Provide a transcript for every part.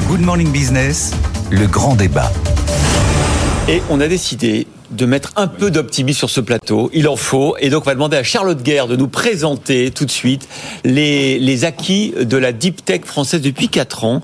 Good Morning Business, le grand débat. Et on a décidé de mettre un peu d'optimisme sur ce plateau. Il en faut. Et donc, on va demander à Charlotte Guerre de nous présenter tout de suite les acquis de la Deep Tech française depuis 4 ans.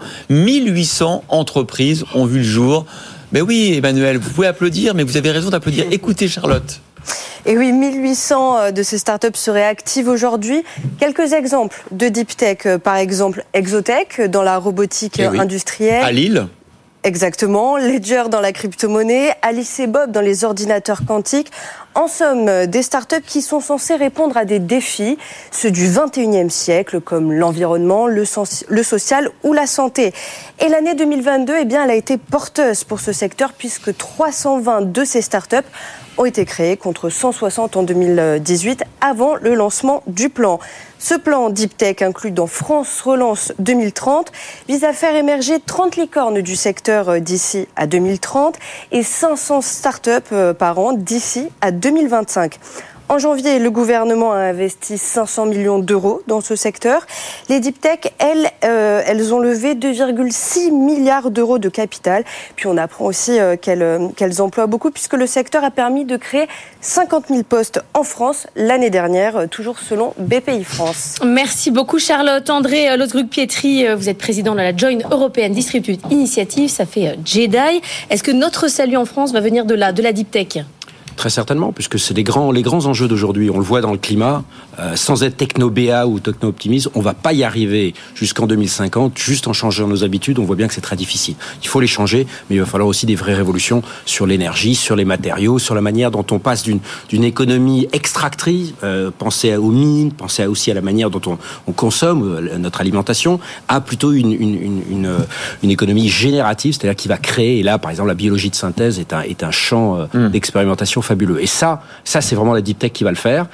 1800 entreprises ont vu le jour. Mais oui, Emmanuel, vous pouvez applaudir, mais vous avez raison d'applaudir. Écoutez, Charlotte. Et oui, 1800 de ces startups seraient actives aujourd'hui. Quelques exemples de Deep Tech, par exemple Exotech dans la robotique industrielle. À Lille. Exactement, Ledger dans la crypto-monnaie, Alice et Bob dans les ordinateurs quantiques. En somme, des startups qui sont censées répondre à des défis, ceux du 21e siècle, comme l'environnement, le social ou la santé. Et l'année 2022, elle a été porteuse pour ce secteur, puisque 320 de ces startups ont été créées contre 160 en 2018, avant le lancement du plan. Ce plan Deep Tech, inclus dans France Relance 2030, vise à faire émerger 30 licornes du secteur d'ici à 2030 et 500 startups par an d'ici à 2025. En janvier, le gouvernement a investi 500 millions d'euros dans ce secteur. Les Deep Tech, elles ont levé 2,6 milliards d'euros de capital. Puis on apprend aussi qu'elles emploient beaucoup, puisque le secteur a permis de créer 50 000 postes en France l'année dernière, toujours selon BPI France. Merci beaucoup Charlotte. André Losgruc-Pietri, vous êtes président de la Joint European Distribute Initiative, ça fait JEDI. Est-ce que notre salut en France va venir de la Deep Tech ? Très certainement, puisque c'est les grands enjeux d'aujourd'hui. On le voit dans le climat, sans être techno-BA ou techno-optimiste, on va pas y arriver jusqu'en 2050, juste en changeant nos habitudes. On voit bien que c'est très difficile. Il faut les changer, mais il va falloir aussi des vraies révolutions sur l'énergie, sur les matériaux, sur la manière dont on passe d'une économie extractrice, penser aux mines, penser aussi à la manière dont on consomme notre alimentation, à plutôt une économie générative, c'est-à-dire qui va créer. Et là, par exemple, la biologie de synthèse est un champ d'expérimentation fabuleux. Et ça c'est vraiment la Deep Tech qui va le faire.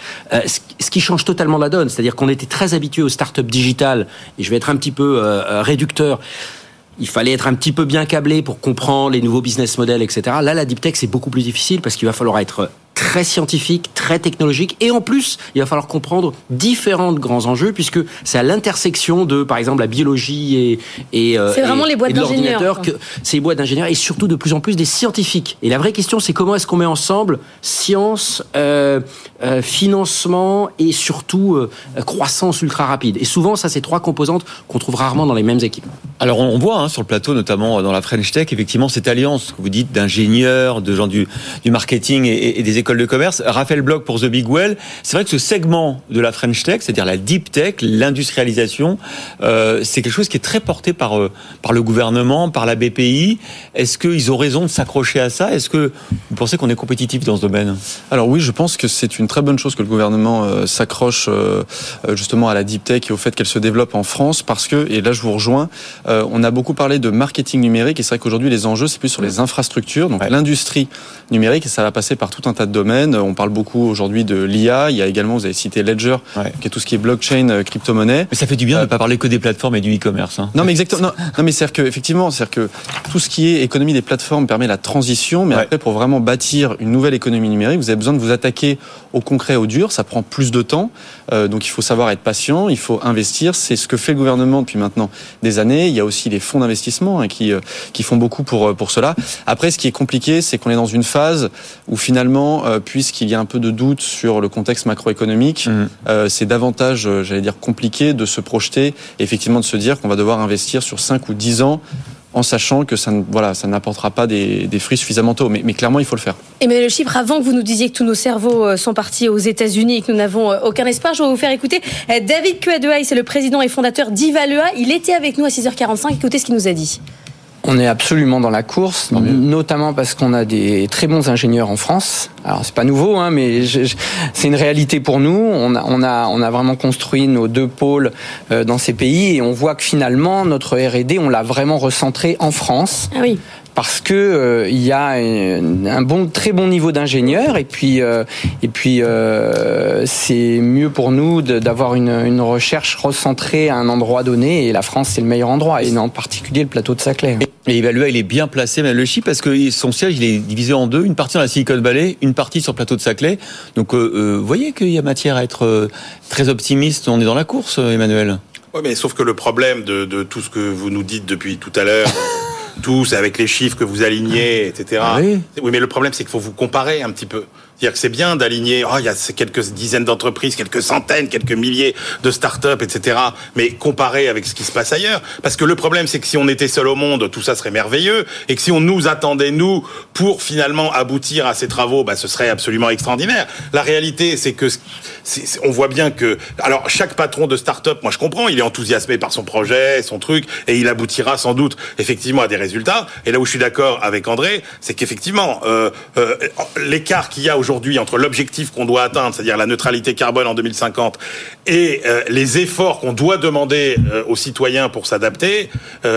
Ce qui change totalement la donne, c'est-à-dire qu'on était très habitué aux startups digitales, et je vais être un petit peu réducteur. Il fallait être un petit peu bien câblé pour comprendre les nouveaux business models, etc. Là, la Deep Tech, c'est beaucoup plus difficile parce qu'il va falloir être très scientifique, très technologique, et en plus, il va falloir comprendre différents grands enjeux, puisque c'est à l'intersection de, par exemple, la biologie et c'est vraiment les boîtes d'ingénieurs. C'est les boîtes d'ingénieurs, et surtout de plus en plus des scientifiques. Et la vraie question, c'est comment est-ce qu'on met ensemble science, financement et surtout croissance ultra rapide. Et souvent, ça, c'est 3 composantes qu'on trouve rarement dans les mêmes équipes. Alors, on voit sur le plateau, notamment dans la French Tech, effectivement, cette alliance que vous dites d'ingénieurs, de gens du marketing et des écoles de commerce. Raphaël Bloch pour The Big Well. C'est vrai que ce segment de la French Tech, c'est-à-dire la Deep Tech, l'industrialisation, c'est quelque chose qui est très porté par le gouvernement, par la BPI. Est-ce qu'ils ont raison de s'accrocher à ça ? Est-ce que vous pensez qu'on est compétitif dans ce domaine ? Alors oui, je pense que c'est une très bonne chose que le gouvernement s'accroche justement à la Deep Tech et au fait qu'elle se développe en France, parce que, et là je vous rejoins, on a beaucoup parlé de marketing numérique, et c'est vrai qu'aujourd'hui les enjeux c'est plus sur les infrastructures, donc l'industrie numérique, et ça va passer par tout un tas de domaines. On parle beaucoup aujourd'hui de l'IA. Il y a également, vous avez cité Ledger, qui est tout ce qui est blockchain, crypto-monnaie. Mais ça fait du bien de ne pas parler que des plateformes et du e-commerce. Non, mais exactement. Non, mais c'est-à-dire que, effectivement, c'est-à-dire que tout ce qui est économie des plateformes permet la transition, mais après, pour vraiment bâtir une nouvelle économie numérique, vous avez besoin de vous attaquer au concret, au dur. Ça prend plus de temps. Donc, il faut savoir être patient. Il faut investir. C'est ce que fait le gouvernement depuis maintenant des années. Il y a aussi les fonds d'investissement qui font beaucoup pour cela. Après, ce qui est compliqué, c'est qu'on est dans une phase où finalement, puisqu'il y a un peu de doute sur le contexte macroéconomique, c'est davantage, j'allais dire, compliqué de se projeter et effectivement de se dire qu'on va devoir investir sur 5 ou 10 ans en sachant que ça n'apportera pas des fruits suffisamment tôt. Mais clairement, il faut le faire. Emmanuel Chypre, avant que vous nous disiez que tous nos cerveaux sont partis aux États-Unis et que nous n'avons aucun espoir, je vais vous faire écouter David Kuadehaye, c'est le président et fondateur d'Ivalua. Il était avec nous à 6h45. Écoutez ce qu'il nous a dit. On est absolument dans la course, notamment parce qu'on a des très bons ingénieurs en France. Alors c'est pas nouveau, mais c'est une réalité pour nous. On a vraiment construit nos 2 pôles dans ces pays, et on voit que finalement notre R&D, on l'a vraiment recentré en France. Ah oui. Parce que il y a un très bon niveau d'ingénieurs, et puis c'est mieux pour nous d'avoir une recherche recentrée à un endroit donné, et la France c'est le meilleur endroit, et en particulier le plateau de Saclay. Et Ivalua, il est bien placé, même le Chypre, parce que son siège il est divisé en 2, une partie dans la Silicon Valley, une partie sur le plateau de Saclay. Donc vous voyez qu'il y a matière à être très optimiste. On est dans la course, Emmanuel. Oui, mais sauf que le problème de tout ce que vous nous dites depuis tout à l'heure, tous avec les chiffres que vous alignez, etc. Oui, mais le problème, c'est qu'il faut vous comparer un petit peu. C'est-à-dire que c'est bien d'aligner, il y a quelques dizaines d'entreprises, quelques centaines, quelques milliers de start-up, etc. Mais comparer avec ce qui se passe ailleurs. Parce que le problème, c'est que si on était seul au monde, tout ça serait merveilleux. Et que si on nous attendait, nous, pour finalement aboutir à ces travaux, ce serait absolument extraordinaire. La réalité, c'est que on voit bien que... Alors, chaque patron de start-up, moi je comprends, il est enthousiasmé par son projet, son truc, et il aboutira sans doute effectivement à des résultats. Et là où je suis d'accord avec André, c'est qu'effectivement, l'écart qu'il y a aujourd'hui entre l'objectif qu'on doit atteindre, c'est-à-dire la neutralité carbone en 2050, et les efforts qu'on doit demander aux citoyens pour s'adapter,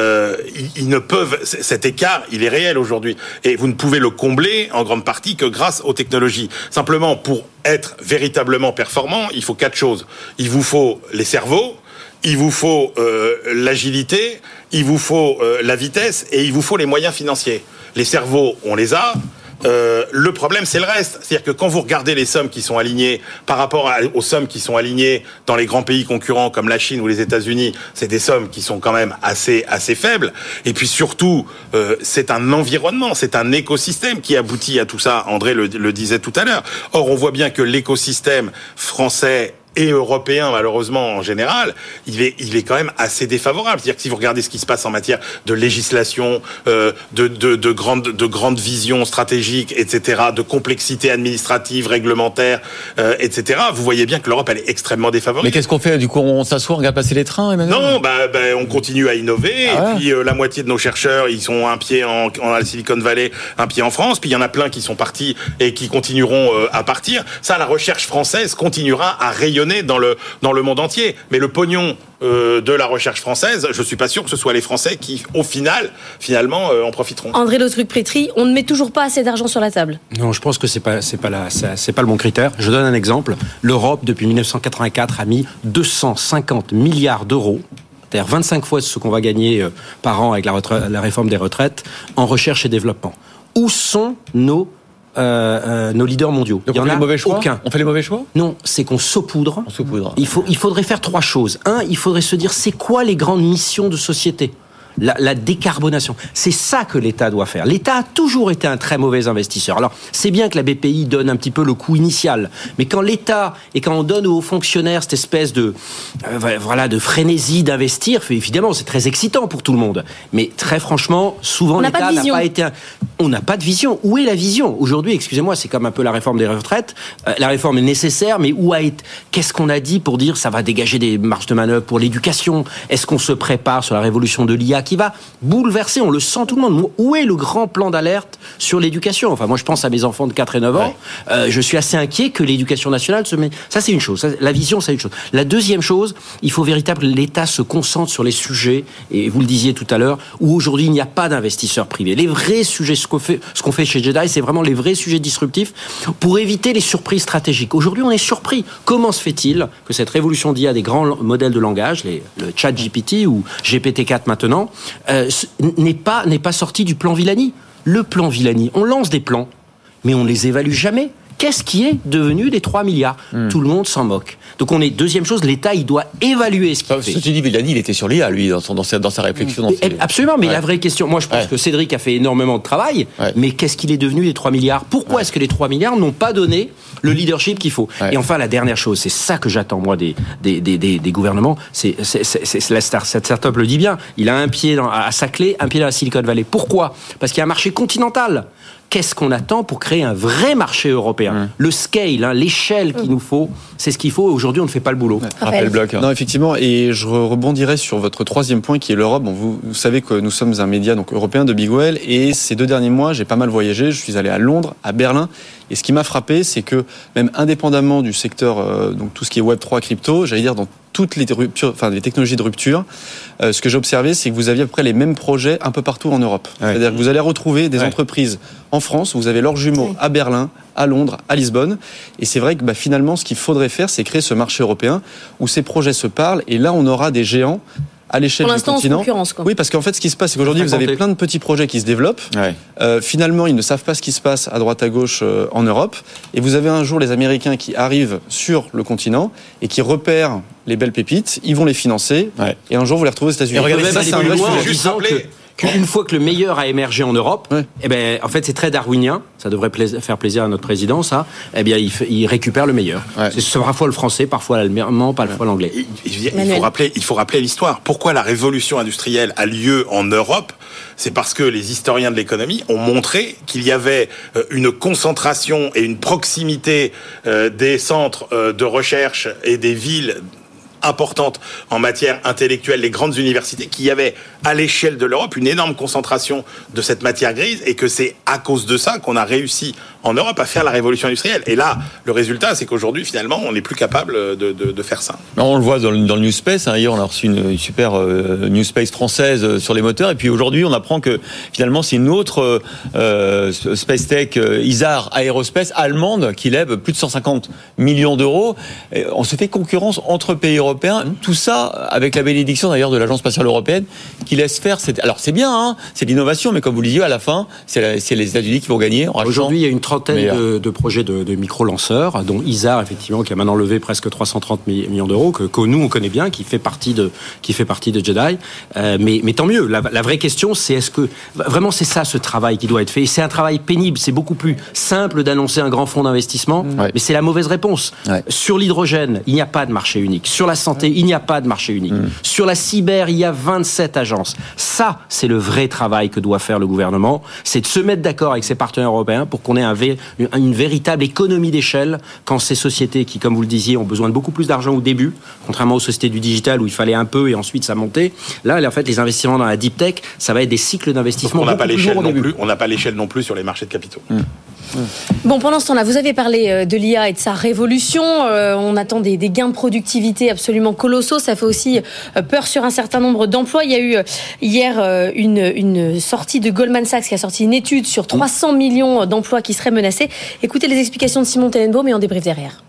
ils ne peuvent... Cet écart, il est réel aujourd'hui. Et vous ne pouvez le combler en grande partie que grâce aux technologies. Simplement, pour être véritablement performant, il faut 4 choses. Il vous faut les cerveaux, il vous faut l'agilité, il vous faut la vitesse et il vous faut les moyens financiers. Les cerveaux, on les a. Le problème, c'est le reste. C'est-à-dire que quand vous regardez les sommes qui sont alignées par rapport aux sommes qui sont alignées dans les grands pays concurrents comme la Chine ou les États-Unis, c'est des sommes qui sont quand même assez faibles. Et puis surtout, c'est un environnement, c'est un écosystème qui aboutit à tout ça. André le disait tout à l'heure. Or, on voit bien que l'écosystème français et européen, malheureusement, en général, il est quand même assez défavorable. C'est-à-dire que si vous regardez ce qui se passe en matière de législation, de grandes visions stratégiques, etc., de complexité administrative, réglementaire, etc., vous voyez bien que l'Europe, elle est extrêmement défavorisée. Mais qu'est-ce qu'on fait? Du coup, on s'assoit, on regarde passer les trains, Emmanuel? Non, on continue à innover, et puis la moitié de nos chercheurs, ils sont un pied en Silicon Valley, un pied en France, puis il y en a plein qui sont partis et qui continueront à partir. Ça, la recherche française continuera à rayonner dans le monde entier. Mais le pognon de la recherche française, je suis pas sûr que ce soit les Français qui, au finalement, en profiteront. André Le Truc-Prétry, on ne met toujours pas assez d'argent sur la table. Non, je pense que c'est pas le bon critère. Je donne un exemple. L'Europe, depuis 1984, a mis 250 milliards d'euros, c'est-à-dire 25 fois ce qu'on va gagner par an avec la réforme des retraites, en recherche et développement. Où sont nos leaders mondiaux? Donc il y en a aucun. On fait les mauvais choix? Non, c'est qu'on saupoudre. Il faudrait faire 3 choses. 1, il faudrait se dire c'est quoi les grandes missions de société? La décarbonation. C'est ça que l'État doit faire. L'État a toujours été un très mauvais investisseur. Alors, c'est bien que la BPI donne un petit peu le coût initial, mais quand l'État et quand on donne aux fonctionnaires cette espèce de frénésie d'investir, évidemment, c'est très excitant pour tout le monde. Mais très franchement, souvent, l'État n'a pas été on n'a pas de vision. Où est la vision? Aujourd'hui, excusez-moi, c'est comme un peu la réforme des retraites. La réforme est nécessaire, mais qu'est-ce qu'on a dit pour dire ça va dégager des marges de manœuvre pour l'éducation? Est-ce qu'on se prépare sur la révolution de l'IA qui va bouleverser, on le sent tout le monde. Où est le grand plan d'alerte sur l'éducation? Enfin, moi, je pense à mes enfants de 4 et 9 ans. Je suis assez inquiet que l'éducation nationale se mette... Ça, c'est une chose. La vision, c'est une chose. La deuxième chose, il faut véritablement que l'État se concentre sur les sujets, et vous le disiez tout à l'heure, où aujourd'hui, il n'y a pas d'investisseurs privés. Les vrais sujets, ce qu'on fait chez Jedi, c'est vraiment les vrais sujets disruptifs pour éviter les surprises stratégiques. Aujourd'hui, on est surpris. Comment se fait-il que cette révolution d'IA des grands modèles de langage, le ChatGPT ou GPT-4 maintenant, n'est pas sorti du plan Villani. Le plan Villani, on lance des plans, mais on ne les évalue jamais. Qu'est-ce qui est devenu des 3 milliards? Tout le monde s'en moque. Donc deuxième chose, l'État, il doit évaluer ce qu'il fait. Ce que tu dis, Villani, il était sur l'IA, lui, dans sa réflexion. Absolument, mais la vraie question, moi je pense que Cédric a fait énormément de travail, mais qu'est-ce qu'il est devenu des 3 milliards? Pourquoi est-ce que les 3 milliards n'ont pas donné le leadership qu'il faut? Et enfin, la dernière chose, c'est ça que j'attends, moi, des gouvernements, cette start-up le dit bien, il a un pied à Saclay, un pied dans la Silicon Valley. Pourquoi? Parce qu'il y a un marché continental. Qu'est-ce qu'on attend pour créer un vrai marché européen? Le scale, l'échelle qu'il nous faut, c'est ce qu'il faut. Aujourd'hui, on ne fait pas le boulot. Raphaël Bloch. Non, effectivement, et je rebondirai sur votre 3e point qui est l'Europe. Bon, vous savez que nous sommes un média européen de Big Well, et ces 2 derniers mois, j'ai pas mal voyagé. Je suis allé à Londres, à Berlin, et ce qui m'a frappé, c'est que même indépendamment du secteur, donc tout ce qui est Web3, crypto, j'allais dire dans toutes les ruptures, les technologies de rupture, ce que j'ai observé, c'est que vous aviez à peu près les mêmes projets un peu partout en Europe. C'est-à-dire que vous allez retrouver des entreprises en France, vous avez leurs jumeaux à Berlin, à Londres, à Lisbonne, et c'est vrai que finalement, ce qu'il faudrait faire, c'est créer ce marché européen où ces projets se parlent, et là, on aura des géants à l'échelle pour du l'instant, continent. concurrence, quoi. Oui, parce qu'en fait, ce qui se passe, c'est qu'aujourd'hui, vous avez plein de petits projets qui se développent. Ouais. Finalement, ils ne savent pas ce qui se passe à droite à gauche en Europe. Et vous avez un jour les Américains qui arrivent sur le continent et qui repèrent les belles pépites. Ils vont les financer. Ouais. Et un jour, vous les retrouvez aux États-Unis. Et regardez, ça, c'est un loin en disant qu'une fois que le meilleur a émergé en Europe, eh ben, en fait, c'est très darwinien. Ça devrait faire plaisir à notre président, ça. Eh bien, il récupère le meilleur. Ouais. C'est parfois le français, parfois l'allemand, parfois l'anglais. Il faut rappeler l'histoire. Pourquoi la révolution industrielle a lieu en Europe ? C'est parce que les historiens de l'économie ont montré qu'il y avait une concentration et une proximité des centres de recherche et des villes importante en matière intellectuelle, les grandes universités, qu'il y avait à l'échelle de l'Europe une énorme concentration de cette matière grise et que c'est à cause de ça qu'on a réussi en Europe à faire la révolution industrielle. Et là, le résultat, c'est qu'aujourd'hui, finalement, on n'est plus capable de faire ça. On le voit dans le New Space. Hier, on a reçu une super New Space française sur les moteurs. Et puis aujourd'hui, on apprend que finalement, c'est une autre Space Tech, Isar Aerospace, allemande, qui lève plus de 150 millions d'euros. Et on se fait concurrence entre pays européens. Tout ça avec la bénédiction d'ailleurs de l'Agence spatiale européenne qui laisse faire. Alors c'est bien, hein, c'est l'innovation, mais comme vous le disiez, à la fin, c'est les États-Unis qui vont gagner. Aujourd'hui, il y a une trentaine de projets de micro-lanceurs, dont Isar, effectivement, qui a maintenant levé presque 330 millions d'euros, que nous, on connaît bien, qui fait partie de Jedi. Mais tant mieux. La vraie question, c'est est-ce que... Vraiment, c'est ça, ce travail qui doit être fait. Et c'est un travail pénible. C'est beaucoup plus simple d'annoncer un grand fonds d'investissement, mais c'est la mauvaise réponse. Ouais. Sur l'hydrogène, il n'y a pas de marché unique. Sur la santé, il n'y a pas de marché unique. Sur la cyber, il y a 27 agences. Ça, c'est le vrai travail que doit faire le gouvernement. C'est de se mettre d'accord avec ses partenaires européens pour qu'on ait une véritable économie d'échelle quand ces sociétés qui, comme vous le disiez, ont besoin de beaucoup plus d'argent au début, contrairement aux sociétés du digital où il fallait un peu et ensuite ça montait. Là, en fait, les investissements dans la deep tech, ça va être des cycles d'investissement. On n'a pas l'échelle non plus. On n'a pas l'échelle non plus sur les marchés de capitaux. Bon, pendant ce temps-là, vous avez parlé de l'IA et de sa révolution. On attend des gains de productivité absolument colossaux. Ça fait aussi peur sur un certain nombre d'emplois. Il y a eu hier une sortie de Goldman Sachs qui a sorti une étude sur 300 millions d'emplois qui seraient menacés. Écoutez les explications de Simon Tellenbaum et en débrief derrière.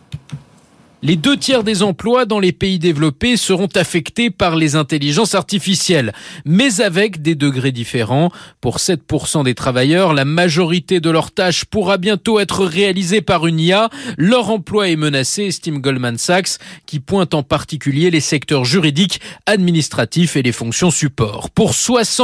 Les 2/3 des emplois dans les pays développés seront affectés par les intelligences artificielles, mais avec des degrés différents. Pour 7% des travailleurs, la majorité de leurs tâches pourra bientôt être réalisée par une IA. Leur emploi est menacé, estime Goldman Sachs, qui pointe en particulier les secteurs juridiques, administratifs et les fonctions support. Pour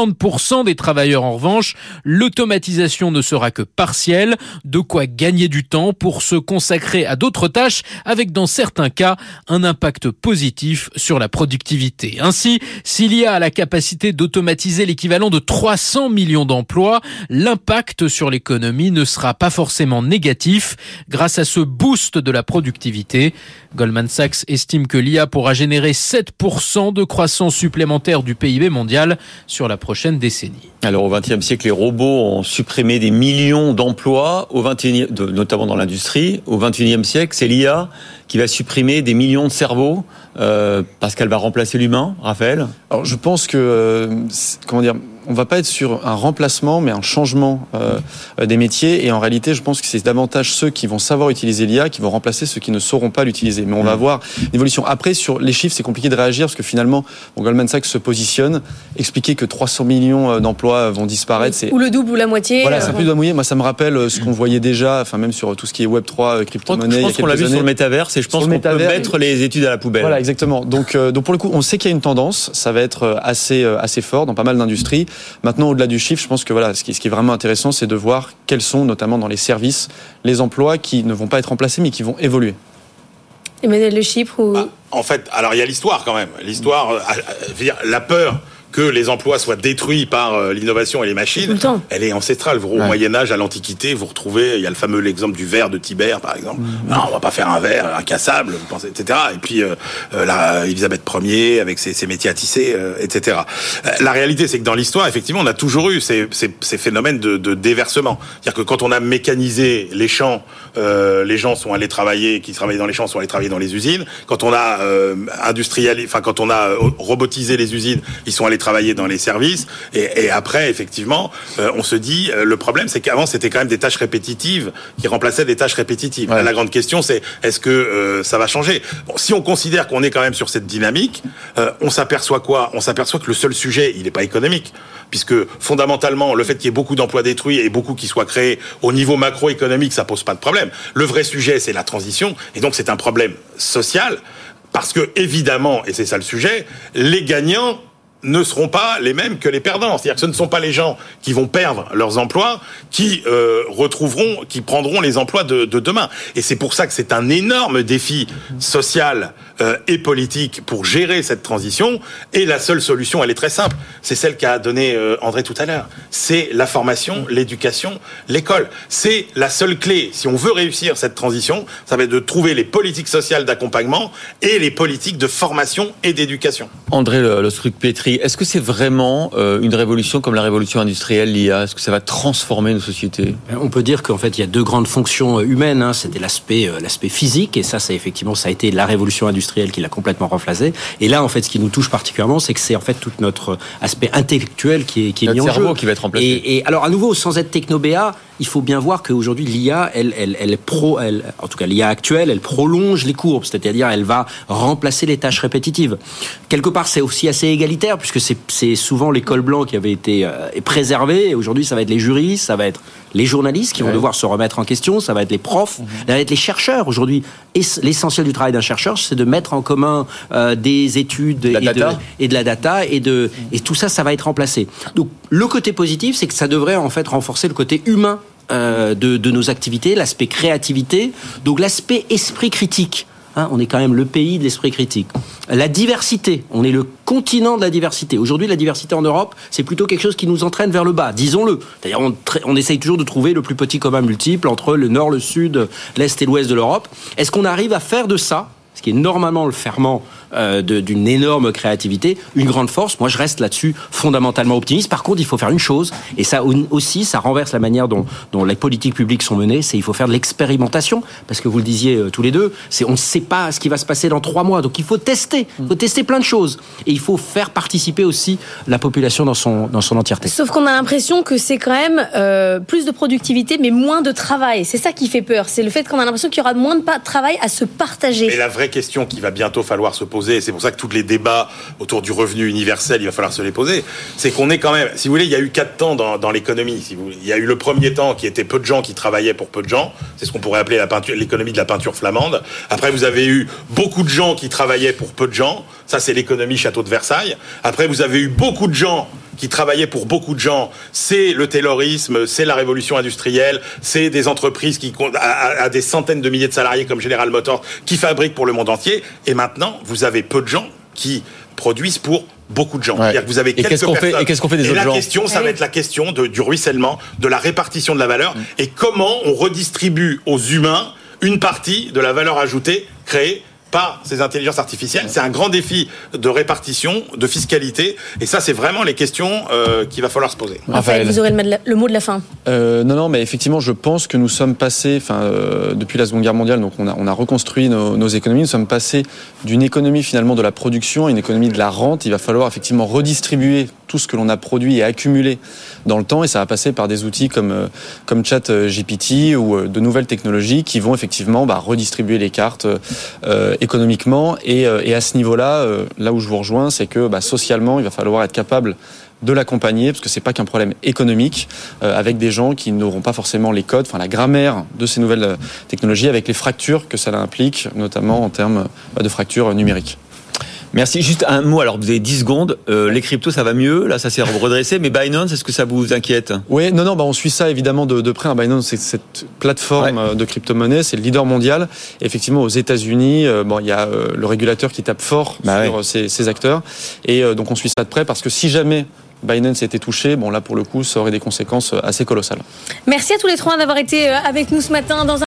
60% des travailleurs, en revanche, l'automatisation ne sera que partielle, de quoi gagner du temps pour se consacrer à d'autres tâches avec, dans certains cas, un impact positif sur la productivité. Ainsi, s'il y a la capacité d'automatiser l'équivalent de 300 millions d'emplois, l'impact sur l'économie ne sera pas forcément négatif grâce à ce boost de la productivité. Goldman Sachs estime que l'IA pourra générer 7% de croissance supplémentaire du PIB mondial sur la prochaine décennie. Alors au XXe siècle, les robots ont supprimé des millions d'emplois, notamment dans l'industrie. Au XXIe siècle, c'est l'IA qui va supprimer des millions de cerveaux parce qu'elle va remplacer l'humain, Raphaël ? Alors je pense que, on va pas être sur un remplacement, mais un changement des métiers. Et en réalité, je pense que c'est davantage ceux qui vont savoir utiliser l'IA qui vont remplacer ceux qui ne sauront pas l'utiliser. Mais on va avoir une évolution. Après, sur les chiffres, c'est compliqué de réagir parce que finalement, Goldman Sachs se positionne. Expliquer que 300 millions d'emplois vont disparaître, c'est... Ou le double ou la moitié. Voilà, c'est un peu de la moitié. Moi, ça me rappelle ce qu'on voyait déjà, enfin même sur tout ce qui est Web3, crypto-monnaie. Je pense qu'on l'a vu sur le métaverse et je pense qu'on peut mettre les études à la poubelle. Voilà, exactement. Donc pour le coup, on sait qu'il y a une tendance. Ça va être assez fort dans pas mal d'industries. Maintenant, au-delà du chiffre, je pense que voilà, ce qui est vraiment intéressant, c'est de voir quels sont, notamment dans les services, les emplois qui ne vont pas être remplacés, mais qui vont évoluer. Emmanuel Le Chypre ou... En fait, alors il y a l'histoire quand même. L'histoire, la peur que les emplois soient détruits par l'innovation et les machines, elle est ancestrale. Au Moyen-Âge, à l'Antiquité, vous retrouvez, il y a le fameux exemple du verre de Tibère, par exemple. Non, on va pas faire un verre incassable, vous pensez, etc. Et puis, Élisabeth Ier, avec ses métiers à tisser, etc. La réalité, c'est que dans l'histoire, effectivement, on a toujours eu ces phénomènes de déversement. C'est-à-dire que quand on a mécanisé les champs, les gens sont allés travailler, qui travaillaient dans les champs sont allés travailler dans les usines. Quand on a quand on a robotisé les usines, ils sont allés aller travailler dans les services. Et après, effectivement, on se dit, le problème, c'est qu'avant, c'était quand même des tâches répétitives qui remplaçaient des tâches répétitives. Ouais. La grande question, c'est est-ce que ça va changer? Bon, si on considère qu'on est quand même sur cette dynamique, on s'aperçoit quoi? On s'aperçoit que le seul sujet, il n'est pas économique, puisque fondamentalement, le fait qu'il y ait beaucoup d'emplois détruits et beaucoup qui soient créés au niveau macroéconomique, ça pose pas de problème. Le vrai sujet, c'est la transition, et donc c'est un problème social, parce que évidemment, et c'est ça le sujet, les gagnants ne seront pas les mêmes que les perdants. C'est-à-dire que ce ne sont pas les gens qui vont perdre leurs emplois qui qui prendront les emplois de demain. Et c'est pour ça que c'est un énorme défi social et politique pour gérer cette transition. Et la seule solution, elle est très simple. C'est celle qu'a donnée André tout à l'heure. C'est la formation, l'éducation, l'école. C'est la seule clé. Si on veut réussir cette transition, ça va être de trouver les politiques sociales d'accompagnement et les politiques de formation et d'éducation. André Lostruc-Petri, est-ce que c'est vraiment une révolution comme la révolution industrielle, l'IA? Est-ce que ça va transformer nos sociétés? On peut dire qu'en fait, il y a deux grandes fonctions humaines. C'était l'aspect physique, et ça a été la révolution industrielle qui l'a complètement remplacé. Et là, en fait, ce qui nous touche particulièrement, c'est que c'est en fait tout notre aspect intellectuel qui est mis en jeu. Notre cerveau qui va être remplacé. Et alors, à nouveau, sans être techno-BA, il faut bien voir qu'aujourd'hui, l'IA, en tout cas, l'IA actuelle, elle prolonge les courbes. C'est-à-dire, elle va remplacer les tâches répétitives. Quelque part, c'est aussi assez égalitaire, puisque c'est souvent l'école blanc qui avait été préservée. Et aujourd'hui, ça va être les juristes, ça va être les journalistes qui vont devoir se remettre en question, ça va être les profs, ça va être les chercheurs. Aujourd'hui, l'essentiel du travail d'un chercheur, c'est de mettre en commun des études et de la data, et tout ça, ça va être remplacé. Donc, le côté positif, c'est que ça devrait en fait renforcer le côté humain de nos activités, l'aspect créativité, donc l'aspect esprit critique. On est quand même le pays de l'esprit critique. La diversité, on est le continent de la diversité. Aujourd'hui, la diversité en Europe, c'est plutôt quelque chose qui nous entraîne vers le bas, disons-le. D'ailleurs, on essaye toujours de trouver le plus petit commun multiple entre le nord, le sud, l'est et l'ouest de l'Europe. Est-ce qu'on arrive à faire de ça, ce qui est normalement le ferment d'une énorme créativité, une grande force? Moi, je reste là-dessus fondamentalement optimiste. Par contre, il faut faire une chose, et ça aussi, ça renverse la manière dont les politiques publiques sont menées, c'est il faut faire de l'expérimentation, parce que vous le disiez tous les deux, on ne sait pas ce qui va se passer dans 3 mois, donc il faut tester plein de choses, et il faut faire participer aussi la population dans son entièreté. Sauf qu'on a l'impression que c'est quand même plus de productivité, mais moins de travail. C'est ça qui fait peur, c'est le fait qu'on a l'impression qu'il y aura moins de travail à se partager. Mais la vraie question qu'il va bientôt falloir se poser, et c'est pour ça que tous les débats autour du revenu universel, il va falloir se les poser, c'est qu'on est quand même, si vous voulez, il y a eu 4 temps dans l'économie. Si vous voulez. Il y a eu le premier temps qui était peu de gens qui travaillaient pour peu de gens, c'est ce qu'on pourrait appeler l'économie de la peinture flamande. Après, vous avez eu beaucoup de gens qui travaillaient pour peu de gens, ça c'est l'économie Château de Versailles. Après, vous avez eu beaucoup de gens qui travaillaient pour beaucoup de gens, c'est le taylorisme, c'est la révolution industrielle, c'est des entreprises qui à des centaines de milliers de salariés comme General Motors qui fabriquent pour le monde entier. Et maintenant, vous avez peu de gens qui produisent pour beaucoup de gens. C'est-à-dire que vous avez quelques personnes. Et qu'est-ce qu'on fait des autres gens? La question, ça va être la question du ruissellement, de la répartition de la valeur, et comment on redistribue aux humains une partie de la valeur ajoutée créée par ces intelligences artificielles. C'est un grand défi de répartition, de fiscalité, et ça, c'est vraiment les questions qu'il va falloir se poser. Raphaël, vous aurez le mot de la fin. Non, mais effectivement, je pense que nous sommes passés, depuis la Seconde Guerre mondiale, donc on a reconstruit nos économies, nous sommes passés d'une économie finalement de la production à une économie de la rente. Il va falloir effectivement redistribuer tout ce que l'on a produit et accumulé dans le temps, et ça va passer par des outils comme ChatGPT ou de nouvelles technologies qui vont effectivement redistribuer les cartes économiquement, et à ce niveau-là, là où je vous rejoins, c'est que socialement, il va falloir être capable de l'accompagner, parce que c'est pas qu'un problème économique, avec des gens qui n'auront pas forcément les codes, la grammaire de ces nouvelles technologies, avec les fractures que ça implique, notamment en termes de fractures numériques. Merci. Juste un mot, alors vous avez 10 secondes. Les cryptos, ça va mieux, là ça s'est redressé, mais Binance, est-ce que ça vous inquiète? Oui, non, on suit ça évidemment de près. Binance, c'est cette plateforme de crypto-monnaie, c'est le leader mondial. Et effectivement, aux États-Unis, il y a le régulateur qui tape fort sur ces acteurs. Et donc on suit ça de près, parce que si jamais Binance était touché, là pour le coup, ça aurait des conséquences assez colossales. Merci à tous les trois d'avoir été avec nous ce matin dans